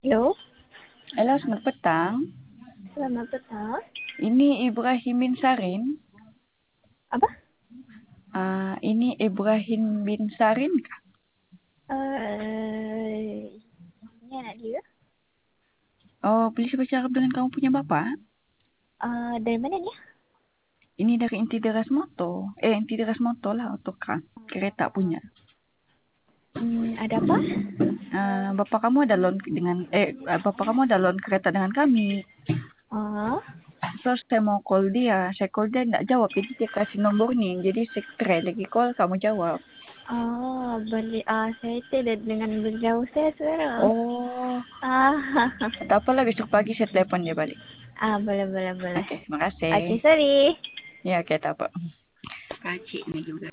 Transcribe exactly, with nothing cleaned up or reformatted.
Halo, Halo, selamat petang. selamat petang. Ini Ibrahim bin Sarin. Apa? Ah, ini Ibrahim bin Sarin kah? Eh, ini anak dia. Oh, bisa bicara dengan kamu punya bapak? Eh, dari mana ni? Ini dari Inti Deras Moto. Eh, Inti Deras Moto lah untuk kah? Kereta punya. Hmm, ada apa? Ah, bapak kamu ada loan dengan eh bapak kamu ada loan kereta dengan kami. Oh, So, saya mau call dia. Saya call dia tidak jawab. Jadi dia kasih nomor ni. Jadi saya try lagi call, kamu jawab. oh, boleh. Ah, saya tidak dengan berjauh saya sekarang. Oh, Ah, tak apalah besok pagi saya telepon dia balik. ah, boleh, boleh, boleh. Okey, terima kasih. Okay, sorry. Ya, okey, tak apa. Kacik ni juga.